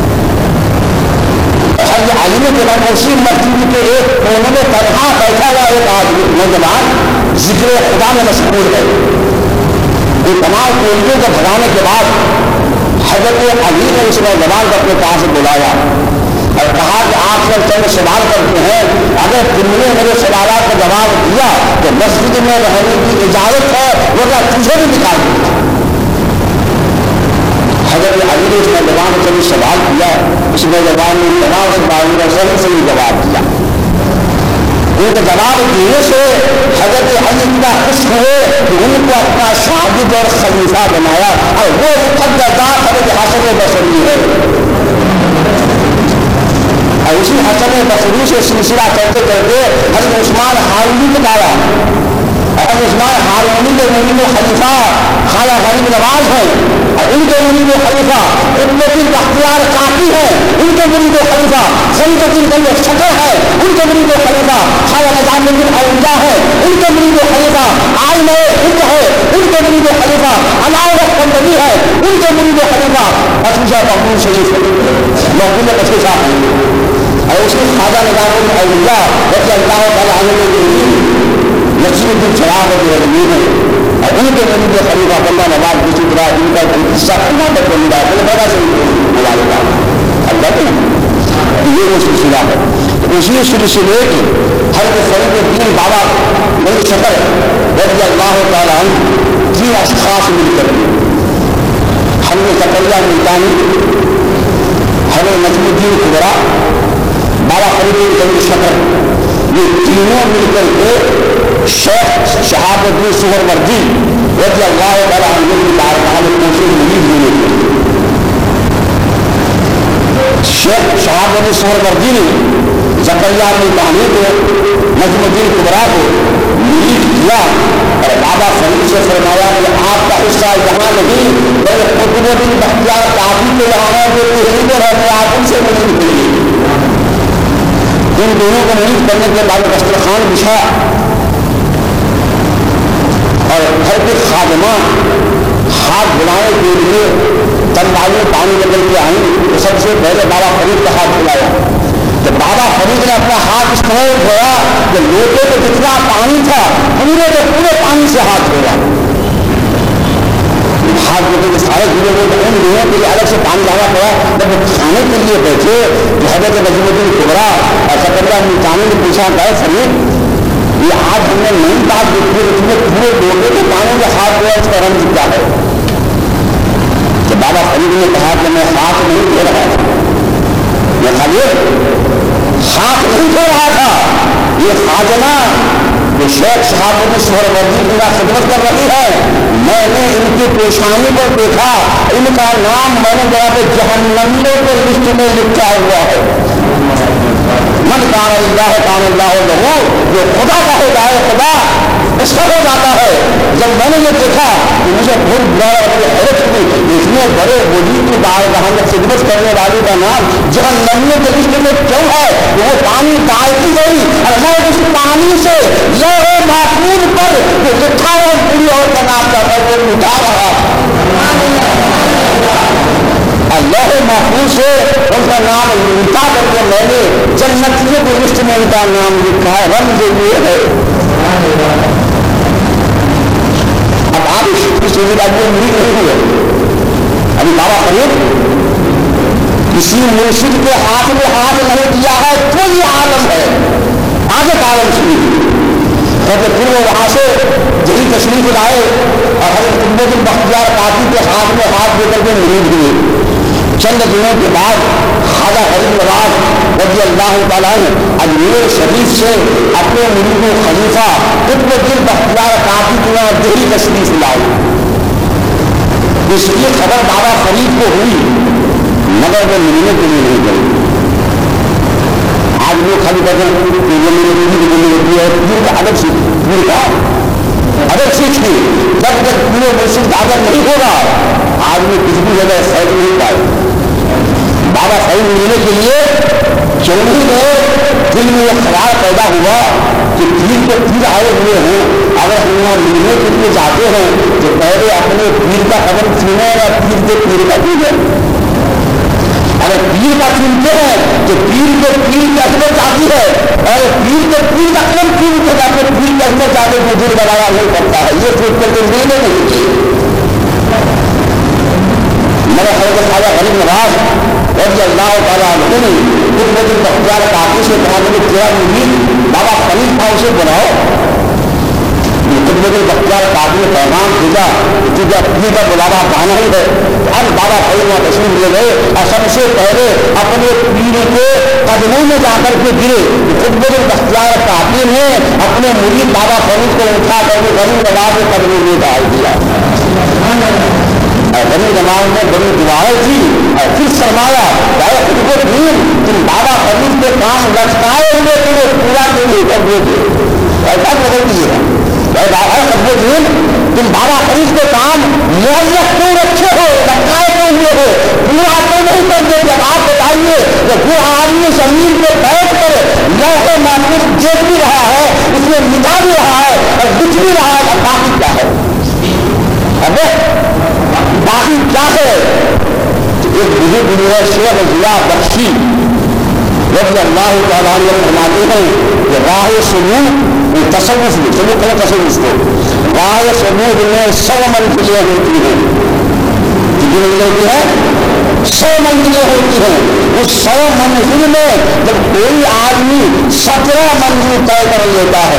हज़रत अली ने देखा उसी मस्जिद के एक कोने में तनहा बैठा हुआ एक आदमी नौजवान जिक्र खुदा में मशगूल है। ये तमाम मौलवियों को भगाने के बाद हज़रत अली ने उस नौजवान को अपने पास बुलाया और कहा कि आप सब चंद सवाल करते हैं, अगर तुमने मेरे सवालों का जवाब दिया तो मस्जिद में रहने की इजाजत है, वो क्या तुझे भी निकाल दिया। हज़रत अली ने उस नौजवान से भी सवाल किया, उस नौजवान ने तमाम सवालों का सही जवाब दिया। उनके जवाब देने से हज़रत अली इतना खुश हुए कि उनको अपना शागिर्द और खलीफा बनाया और वो मुक़द्दस हज़रत हसन बसरी है। और उसी हसन बसरी से सिलसिला करते करते हज़रत उस्मान हारूनी को डाला। हज़रत उस्मान हारूनी के मुनीब खलीफा खाला गरीब नवाज हैं और उनके मुनीब खलीफा इब्न बख्तियार काकी है, उनके मुनीब खलीफा फरीदुद्दीन गंज शकर है, उनके मुनीब खलीफा खाला निजामुद्दीन औलिया है, उनके मुनीब खलीफा आइने हिंद है, उनके मुनीब खलीफा अलाउद्दीन कंदली है, उनके मुनीब खलीफा असूजा मखदूम शरीफ मखदूम कच्चे साहब हैं और उसके खाजा निजामुद्दीन औलिया रज़ियल्लाहु तआला अन्हु नसीरुद्दीन शराब रज़ी है और उनके मुनीब खलीफा बंदा नवाज दूसरी तरह इनका हिस्सा करना बंदा बड़ा से मुबारक अल्लाह के ये वो सिलसिला है। उसी सिलसिले के हज़रत फरीदुद्दीन बाबा गंज शकर रज़ियल्लाहु तआला अन्हु 3 अशख़ास मिलकर हमने ज़करिया मुल्तानी, हज़रत नजमुद्दीन कुबरा, बाबा फरीदुद्दीन गंज शकर, ये तीनों मिलकर के शेख शहाबुद्दीन सुहरवर्दी रज़ियल्लाहु तआला अन्हु की बारगाह में पहुंचे मुरीद होने के। शेख शहाबुद्दीन सुहरवर्दी ने ज़करिया मुल्तानी को नजमुद्दीन कुबरा को मुरीद किया और बाबा फरीद से फरमाया कि आपका हिस्सा यहाँ नहीं, मेरे कुतुबुद्दीन बख्तियार काफी के यहाँ है, जो तहरीर रहते आप उनसे मिलने के लिए। इन दोनों को नहीं करने के बाद दस्तरखान बिछा और घर के खादमा हाथ धुलाने के लिए तंबाई में पानी निकल के आई तो सबसे पहले बाबा फरीद का हाथ धुलाया। तो बाबा फरीद ने अपना हाथ इस तरह धोया कि लोटे में जितना पानी था पूरे के पूरे पानी से हाथ धोया। हाथ धोने के सारे धुले हुए उन लोगों के लिए अलग से पानी लाना पड़ा। जब वो खाने के लिए बैठे तो हजरत नजमुद्दीन कुबरा और सकंदर मुल्तानी ने पूछा गए फरीद ये आज हमने नई बात देखी, उसमें पूरे लोटे के पानी में हाथ धोया, इसका रंग क्या है? तो बाबा फरीद ने कहा कि मैं हाथ नहीं धो रहा था, मैं खाली हाथ नहीं धो रहा था, ये खाजना जो शेख साहब ने सोहरवर्दी की खिदमत कर रही है, मैंने इनकी पेशानी पर देखा, इनका नाम मैंने जरा पे जहन्नमियों के लिस्ट में लिखा हुआ है। मन कान अल्लाह लहू, जो खुदा का हो जाए खुदा इसका हो जाता है। जब मैंने ये देखा तो मुझे बहुत बड़ा हैरत हुई, इतने बड़े वली की बारगाह में खिदमत करने वाली का नाम जहन्नमियों के लिस्ट में क्यों है? वो पानी डालती गई और मैं उस पानी से लौहे महफूज पर जो लिखा है पूरी और का नाम का वो उठा रहा। अल्लाह महफूज से उनका नाम उठा करके मैंने जन्नतियों की लिस्ट में उनका नाम लिखा है, रंग ये है। अब आप इसकी सुविधा जो मिली नहीं हुई, अभी बाबा फरीद किसी मुर्शिद के हाथ में हाथ नहीं दिया है तो ये आलम है, आगे का आलम शुरू। कहते फिर वो वहां से जही तशरीफ लाए और हजरत कुतुबुद्दीन बख्तियार काफी के हाथ में हाथ देकर के मुरीद हुए। चंद दिनों के बाद ख्वाजा गरीब नवाज रज़ी अल्लाह तआला अजमेर शरीफ से अपने मुरीद खलीफा कुतुबुद्दीन बख्तियार काफी के यहाँ दिल्ली तशरीफ लाए। इसकी खबर बाबा फरीद को हुई मगर वो मिलने के लिए नहीं गए। आज लोग खाली कहते हैं कि ये मेरी होती है, पीर का अदब सीख, पीर का अदब सीखिए। जब तक पूरे मुर्शिद का अदब नहीं होगा आदमी कुछ भी जगह फैल नहीं पाए। बाबा फरीद मिलने के लिए क्यों नहीं गए? दिल में यह ख्याल पैदा हुआ कि पीर के पीर आए हुए हैं, अगर हम यहाँ मिलने के लिए जाते हैं तो पहले अपने पीर का कदम छूने या पीर के पीर का छूने। अगर पीर का चुनते हैं तो पीर के पीर की अकबर जाती है, और पीर के पीर का कदम पीर के जाते पीर के अकबर जाते बुजुर्ग बनाया नहीं करता है। ये सोच करके मिलने नहीं चाहिए। मेरे हजरत ख्वाजा गरीब नवाज रज़ी अल्लाह तआला अन्हु ने कुतुबुद्दीन बख्तियार काफी से कहा कि तेरा मुरीद बाबा फरीद था, उसे बुलाओ। कुतुबुद्दीन बख्तियार काफी ने पैगाम भेजा कि जब पीर का बुलावा पाना ही है। अब बाबा फरीद वहाँ तशरीफ ले गए और सबसे पहले अपने पीर के कदमों में जाकर के गिरे। कुतुबुद्दीन बख्तियार काफी ने अपने मुरीद बाबा फरीद को उठा करके गरीब नवाज के कदमों में डाल दिया। गरीब नवाज ने बड़ी दुआएं की और फिर फरमाया कुतुबुद्दीन तुम बाबा फरीद के काम लटकाए हुए तुम्हें पूरा क्यों नहीं कर देते? ऐसा बदल दीजिएगा कुतुबुद्दीन तुम बाबा फरीद के काम मुअल्लक़ क्यों रखे हो, लटकाए क्यों हुए हो, पूरा क्यों नहीं कर देते? जब आप बताइए कि वो आदमी जमीन पे बैठ कर लौहे महफूज देख भी रहा है, उसमें मिटा भी रहा है और दिख भी रहा है, बाकी क्या है? अबे बाकी क्या है? एक बुजुर्ग शेख जिया बख्शी रज़ी अल्लाह तआला अन्हु फरमाते हैं कि राह सुलूक तसव्वुफ में चलो कल तसव्वुफ को राह सुलूक में 100 मंजिलें होती हैं। कितनी मंजिलें होती हैं? 100 मंजिलें होती हैं। उस 100 मंजिल में जब कोई आदमी 17 मंजिल तय कर लेता है,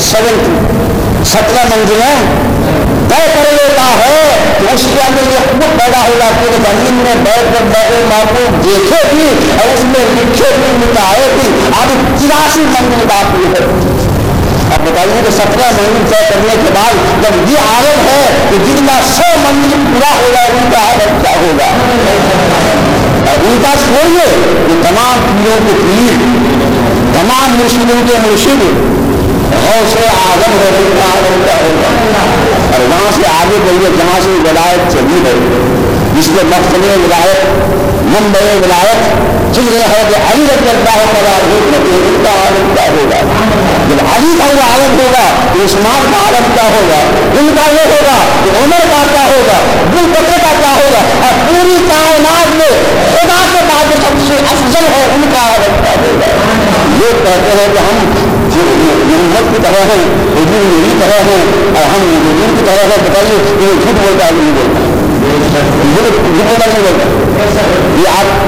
17 मंजिलें तय कर लेता है तो उसके अंदर ये खुद पैदा हो जाती है। जमीन में बैठ कर बैठे मापो देखे भी और उसमें लिखे भी मिटाए भी अब 83 मंजिल बाकी है। अब बताइए कि 17 मंजिल तय करने के बाद जब ये आदत है कि जिनका 100 मंजिल पूरा हो जाए उनका आदत क्या होगा? ان کا چھوڑیے یہ تمام پیروں کے پیر، تمام مرشدوں کے مرشد غوث اعظم رضی اللہ عنہ ہوگا، اور وہاں سے آگے بڑھیے جہاں سے ولایت چلی ہے، جس کے مقصد ولایت منبع ولایت جس نے ہے کہ علی رضی اللہ تعالیٰ کا ہوگا، جب علی کا وہ عالم ہوگا تو عثمان کا عالم کیا ہوگا، ان کا یہ ہوگا کہ عمر کا کیا ہوگا، ابو بکر کا کیا ہوگا، اور پوری کائنات میں خدا کے بعد سب سے افضل ہے ان کا عالم کیا ہوگا۔ لوگ کہتے ہیں کہ ہم محمد کی طرح ہیں، حضور میری طرح ہیں، اور ہم حضور کی طرح ہیں، بتائیے یہ جھوٹ بولتا ہے نہیں بولتا، جھوٹ بولتا نہیں بولتا، یہ آپ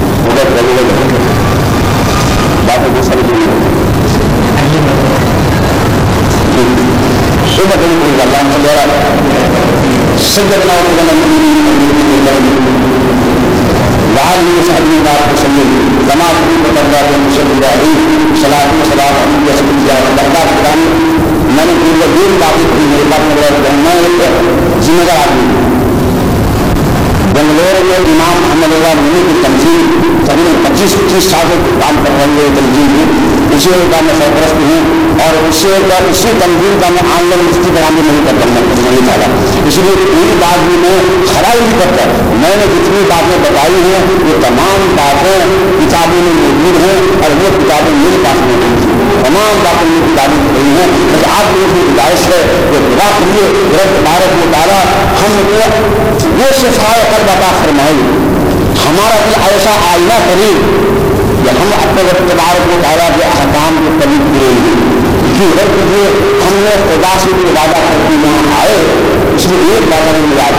باتیں کو سمجھ نہیں صبح اللہ سجدنا وعلى صحبه بارك وسلم كما كنت تقرأ المسلم عليه صلاة وسلام على رسول الله میں نے پورے دن باقی کی میرے بات میں ذمہ دار آدمی بنگلور میں امام محمد اللہ منی کی تنظیم تقریباً 25-30 سال سے کام کر رہے ہیں تنظیم کی، اسی کا میں سرپرست ہوں، اور اسی تنظیم کا میں آن لائن مفتی بنانے نہیں کرتا نہیں چاہتا، اس لیے پوری بات بھی میں کھڑا نہیں کرتا۔ میں نے جتنی باتیں بتائی ہیں وہ تمام باتیں کتابوں میں موجود ہیں، اور وہ کتابیں میرے پاس موجود ہیں، تمام باتیں میری کتابیں رہی ہیں، لیکن آپ لوگوں کی گزارش ہے وہ خدا کے لیے رب تبارک و تعالیٰ ہم کو وہ صفائے قلب عطا فرمائے، ہمارا دل ایسا آئینہ کرے کہ ہم اپنے رب تبارک و تعالیٰ کے احکام کو قبول کریں گے، کیونکہ رب جو ہم نے خدا سے بھی وعدہ کر کے یہاں آئے، اس میں ایک وعدہ نہیں یاد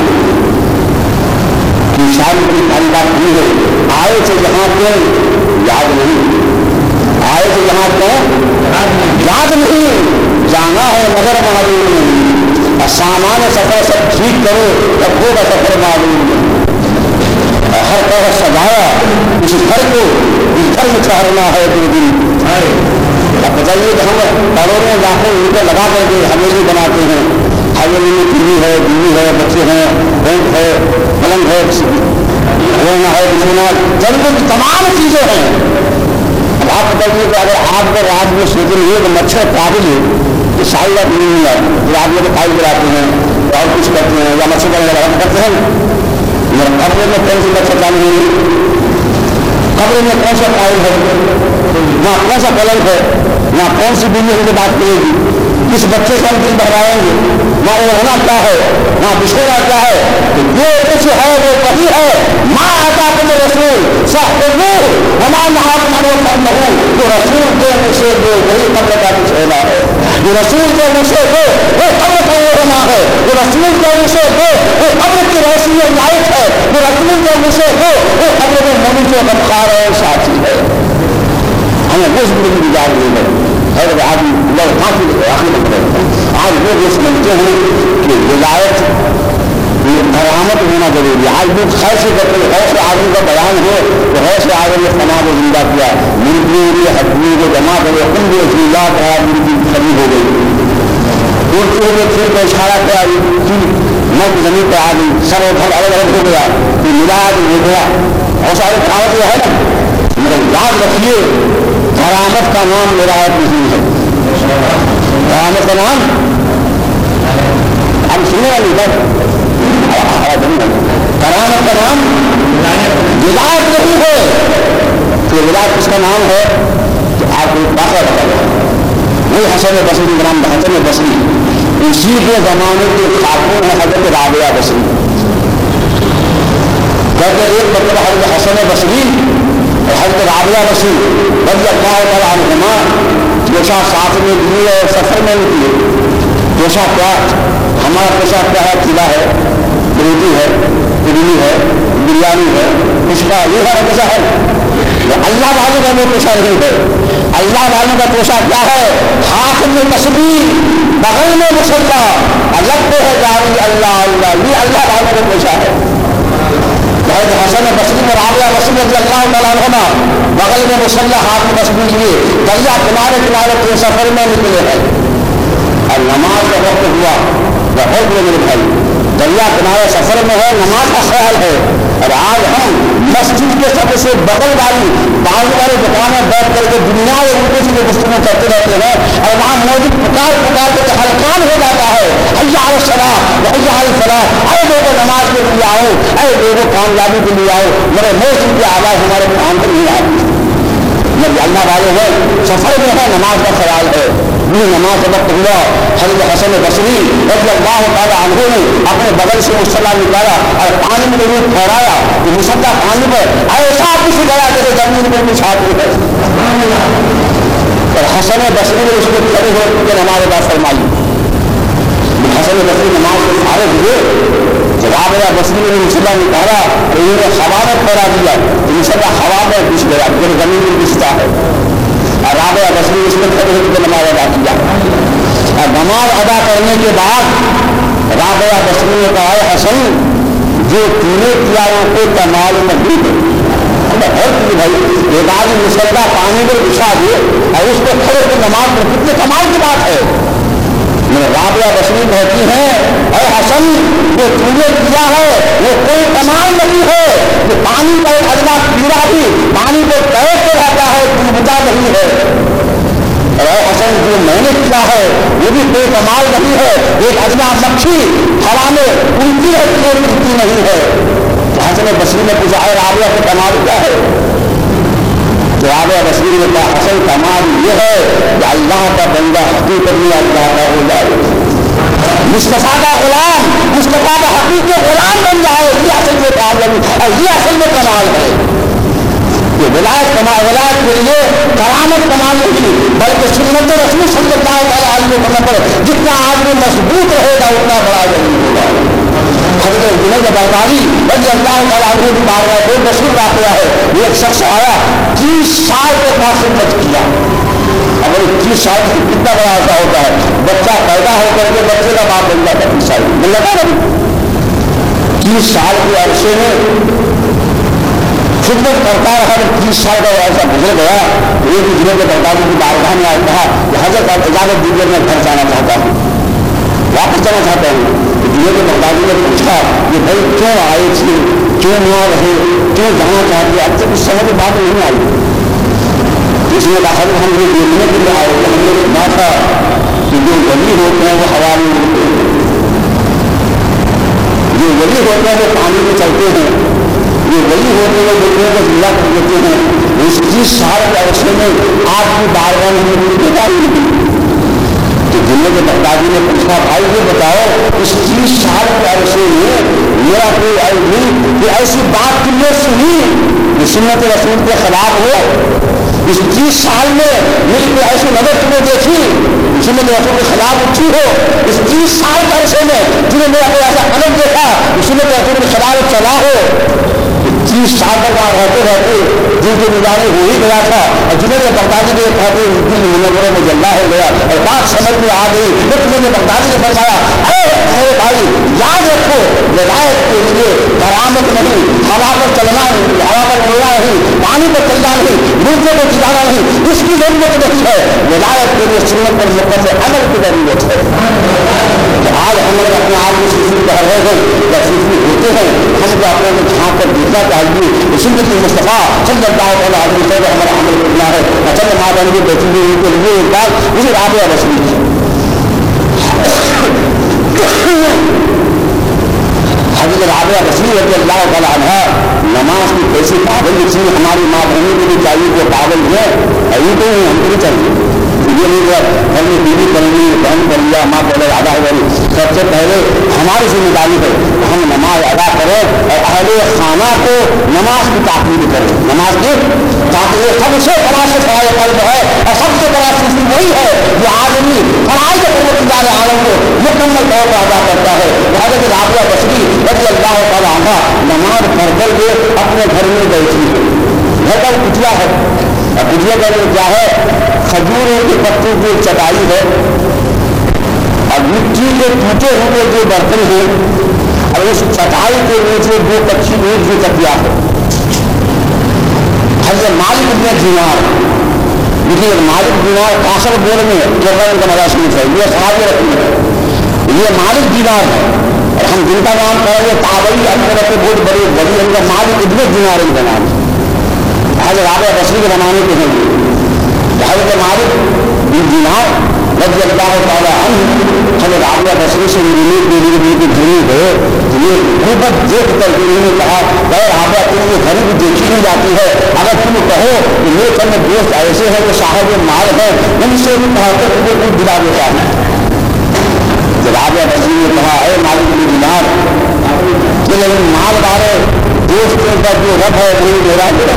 کہ شاید کی پہلی بات نہیں ہے، آئے سے یہاں پہ یاد نہیں، آئے سے یہاں پہ یاد نہیں، جانا ہے مگر معلوم نہیں، اور سامان سفر سب ٹھیک کرو تب ہوگا سفر معلوم، ہر طرح سجایا اس گھر کو، اس گھر میں ٹھہرنا ہے 2 دن۔ اب بتائیے کہ ہم کروڑوں لاکھوں روپے لگا کر کے حویلی بناتے ہیں، حویلی میں ٹی وی ہے، بیوی ہے، بچے ہیں، بینک ہے، پلنگ ہے، رونا ہے، بچھونا، جنگل تمام چیزیں ہیں۔ اب آپ بتائیے کہ اگر آپ کو رات میں سوچیں گے کہ مچھر قابل ہے کہ ساری رات نہیں ہے، پھر آپ لوگ کھائی کراتے ہیں اور کچھ کرتے ہیں یا مچھر کا لگا کرتے ہیں، قبر میں کون سی مچھر جانی ہے، قبر میں کون سا قائل ہے، وہاں کون سا پلنگ ہے، وہاں کون سی بیوی ان کی بات کرے گی، کس بچے کا دل بہرائیں گے، وہاں ہونا کیا ہے، وہاں بچھونا کیا ہے، کہ جو کچھ ہے وہ وہی ہے، ماں آتا تم رسول صاحب ہمارا جو رسول کے نشے دو وہی قبر کا بچھونا ہے، جو رسول کے نشے دو وہ قبر کا ہونا ہے، جو رسول کے نشے دو وہ قبر کی روشنی اور لائٹ ہے، جو رسول کے نشے دو وہ قبر میں مومن کے غمخار اور ساتھی ہے۔ ہمیں وہ زندگی گزار نہیں ہے، اور آدمی لوگ کافی آج لوگ یہ سمجھتے ہیں کہ ولایت کرامت ہونا ضروری ہے۔ آج لوگ خیر سے کرتے ہیں، غوث اعظم کا بیان ہو تو غوث اعظم نے فنا کو زندہ کیا، ملکی حکمی کو جمع کرے، ان کو ذلات ہے ملکی کمی ہو گئی، اردو میں پھر کو اشارہ کیا، مت زمین پہ آ گئی، سر و پھل الگ الگ ہو گیا، پھر ملاد ہو گیا، اور سارے کہاوت یہ ہے نا، مگر یاد رکھیے کرامت کا نام ولایت نہیں ہے، کرامت کا نام ہم سننے والی بات، کرامت کا نام ولایت نہیں ہے۔ تو ولایت کس کا نام ہے تو آپ کو واقعہ بتا دیں، وہی حسن بصری کا نام حسن بصری، اسی کے زمانے کے خاتون ہے حضرت رابعہ بصری، کہتے ایک مرتبہ حضرت حسن بصری اور حضرت رابعہ بصری رضی اللہ تعالیٰ عنہما پیشہ ساتھ میں لیے اور سفر میں نکلے، پیشہ کیا ہمارا پیشہ کیا ہے، قلعہ ہے، روٹی ہے، اڈلی ہے، بریانی ہے، پشکا، یہ ہے پیشہ ہے، اللہ والوں کا وہ پیشہ نہیں ہے۔ اللہ والوں کا پیشہ کیا ہے، ہاتھ میں تسبیح، بغل میں مصحف، الگ پہ ہے جاری اللہ اللہ، یہ اللہ والوں کا پیشہ ہے۔ حضرت حسن بصری اور رابعہ بصری رضی اللہ تعالیٰ عنہما بغل میں مصحف، ہاتھ میں تسبیح لیے دریا کنارے کنارے کے سفر میں نکلے ہیں، اور نماز کا وقت ہوا، بہت میرے بھائی دریا کنارے سفر میں ہے، نماز کا خیال ہے، اور آج ہم مسجد کے سب سے بغل والی باغ والے دکانیں بیٹھ کر کے دنیا کے اردو سے گفتگو کرتے رہتے ہیں، اور وہاں موجود پکار کے ہلکان ہو جاتا ہے، حی علی الصلاۃ و حی علی الفلاح، اے لوگوں نماز کے لیے آؤ، اے لوگوں کامیابی کے لیے آؤ، میرے موسم کی آواز ہمارے کام پر نہیں آتی۔ جب اللہ والے ہیں سفر میں ہے، نماز کا خیال ہے، یہ نماز وقت ہوا۔ حضرت حسن بصری رضی اللہ تعالیٰ عنہ نے اپنے بغل سے مصلی نکالا اور پانی میں ضرور ٹھہرایا کہ مصلی پانی پر ایسا کچھ گیا جیسے زمین پر بچھاتی ہے، اور حسن بصری نے اس کو کھڑے ہو کے نماز ادا فرمائی۔ حسن بصری نماز سے فارغ ہوئے، جب رابعہ بصری نے مصلی نکالا اور انہوں نے ہوا میں پھیلا دیا تو مصلی ہوا میں گھس گیا، پھر زمین میں گھستا ہے، اور رابعہ بصری اس میں کھڑے ہو کے نماز ادا کیا۔ اور نماز ادا کرنے کے بعد رابعہ بصری نے کہا ہے حسن جو تم نے کیا وہ کوئی کمال نہیں ہے، بھائی ایک آدمی مصلی پانی پر بچھا دیے اور اس کو کھڑے ہو نماز میں کتنے کمال کی بات ہے۔ رابعہ بصری کہتی ہیں اے حسن جو تم نے کیا ہے وہ کوئی کمال نہیں ہے، کہ پانی کا ایک ادنا کیڑا بھی پانی کو تیرتے رہتا ہے، ڈوبتا نہیں ہے، اور اے حسن جو میں نے کیا ہے وہ بھی کوئی کمال نہیں ہے، ایک ادنا مکھی ہوا میں اڑتی رہتی ہے، اڑتی نہیں ہے۔ تو حسن بصری نے پوچھا اے رابعہ کا کمال کیا ہے؟ تو رابعہ بصری نے کہا حسن کمال یہ ہے کہ اللہ کا بندہ حقیقت میں اللہ کا ہو جائے، مصطفیٰ کا غلام، مصطفیٰ کا حقیقی غلام بن جائے، یہ اصل میں کامل اور یہ اصل میں کمال ہے۔ یہ ولایت کے لیے کرامت کمال نہیں بلکہ سنت رسول صلی اللہ علیہ وسلم پر جتنا آدمی مضبوط رہے گا اتنا بڑا ضرور ہوگا۔ حضرت جنید بغدادی رضی اللہ تعالیٰ عنہ کی بارگاہ میں مشہور واقعہ ہے، یہ ایک شخص آیا 30 سال تک وہاں خدمت کیا۔ اگر 30 سال سے کتنا بڑا ایسا ہوتا ہے، بچہ پیدا ہو کر کے بچے کا باپ بن جاتا ہے 30 سال میں لگا نا 30 سال کے عرصے میں خدمت کرتا رہا، 30 سال کا ایسا گزر گیا۔ ایک جنید بغدادی کی بارگاہ میں آیا کہا کہ حضرت آپ اجازت دیجیے میں گھر جانا چاہتا ہوں، واپس جانا چاہتا ہوں۔ جنید بغدادی نے پوچھا کہ بھائی کیوں آئے تھے، کیوں نہ رہے، کیوں جانا چاہتے؟ اب تک اس سمجھ میں بات نہیں آئی۔ اس نے کہا ہم نے دیکھنے کے لیے آئے، ہم نے سنا تھا کہ جو ولی ہوتے ہیں وہ ہوا میں اڑتے ہیں، جو ولی ہوتے ہیں وہ پانی میں چلتے ہیں، جو ولی ہوتے ہیں وہ کو ضلع کر دیتے ہیں۔ اس 30 سال کے عرصے میں آپ کی بارگاہ میں ملنے کا تو جنید بغدادی نے پوچھا بھائی یہ بتاؤ اس 30 سال کے عرصے میں میرا کوئی علم نہیں کہ ایسی بات تم نے سنی کہ سنت رسول کے خلاف ہو؟ اس 30 سال میں میری کوئی ایسی نظر تم نے دیکھی سنت رسول کے خلاف اٹھی ہو؟ اس 30 سال کے عرصے میں تم نے میرا کوئی ایسا قدم دیکھا کہ سنت رسول کے خلاف چلا ہو؟ 30 سال تک وہاں رہتے رہتے جن کی گزارے ہو ہی گیا تھا، اور جنید بغدادی نے کہتے دل منوروں میں جلدا ہو گیا اور بات سمجھ میں آ گئی۔ جنید بغدادی نے فرمایا اے بھائی یاد رکھو ولایت کے لیے کرامت نہیں، ہوا پر چلنا نہیں، ہوا پر اڑنا نہیں، پانی پر چلنا نہیں، مردے کو جلانا نہیں، اس کی ضرورت نہیں ہے۔ ولایت کے لیے سنت پر مقدس عمل کی ضرورت ہے۔ آج ہم لوگ اپنے آپ کو صوفی کہہ رہے ہیں یا صوفی ہوتے ہیں، ہم کو اپنے کو جھانک کر دیکھنا چاہیے سنت مصطفیٰ صلی اللہ علیہ وسلم ہمارا عمل کرنا ہے۔ چند ماں بہن کی بیٹی ہوئی کے لیے ایک بات مجھے رابعہ بصری حضرت رابعہ بصری رضی اللہ تعالیٰ عنہ نماز کی کیسی پابندی تھی، ہماری ماں بہنوں کو بھی چاہیے کہ پابند ہے، ایسے تو ہم کو بھی چاہیے۔ یہ نہیں کہ گھر میں بیوی کر لی، بہن کر لیا، ماں پہلے ادا ہو گئی، سب سے پہلے ہماری ذمہ داری ہے ہم نماز ادا کریں اور اہل خانہ کو نماز کی تاکید کریں، نماز کی تاکید سب سے بڑا سفائے قلب ہے اور سب سے بڑا صوفی وہی ہے جو آدمی فرائض پروردگار عالم کو مکمل طور پر ادا کرتا ہے۔ حضرت رابعہ بصری رضی اللہ تعالیٰ عنہ نماز پڑھ کر کے اپنے گھر میں بیٹھی، گھر کا کٹیا ہے اور کٹیا کا کیا ہے، کھجوروں کے پتوں کی چٹائی ہے اور مٹی کے ٹوٹے ہوئے جو برتن ہیں اور اس چٹائی کے نیچے دو کچی اینٹ کی تکیا ہے۔ حضرت مالک بن دینار، دیکھیے مالک دینار کاسر بول میں جب کا مداس نہیں ہے، یہ صحابی رکھنی ہے، یہ مالک دینار ہے اور ہم جن کا نام کریں گے تابعی اکثر کے بہت بڑے ولی ان کا مالک ابن دینار کا نام حضرت رابعہ بصری کے زمانے کے ہیں حضرت مالک بن دینار رضی اللہ تعالیٰ عنہ حضرت رابعہ بصری سے ملنے کے لیے دھنی گئے جنہیں غربت دیکھ کر انہوں نے کہا اے رابعہ تم یہ غریب دیکھی نہیں جاتی ہے اگر تم کہو کہ یہ چند دوست ایسے ہیں جو صاحب مال ہے ان سے بھی کہا کر تمہیں کچھ دلا دیتا ہے. جب رابعہ بصری نے کہا اے مالک بن دینار لیکن مال والے دوستوں کا جو رب ہے وہ میرا میرا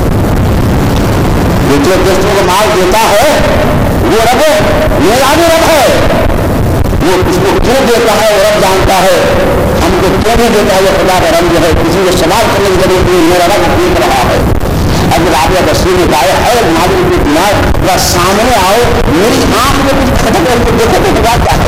جو دوستوں کو مال دیتا ہے وہ رب میرا بھی رب ہے. وہ اس کو کیوں دیتا ہے وہ رب جانتا ہے ہم کو کیوں نہیں دیتا ہے. یہ خدا کا رب جو ہے کسی کو سوال کرنے کی ضرورت نہیں میرا رب دیکھ رہا ہے. اب رابعہ بصری نے کہا ہے مالک بن دینار سامنے آؤ میری آنکھ میں کچھ کھٹک ہے اس کو دیکھو تو خدا کیا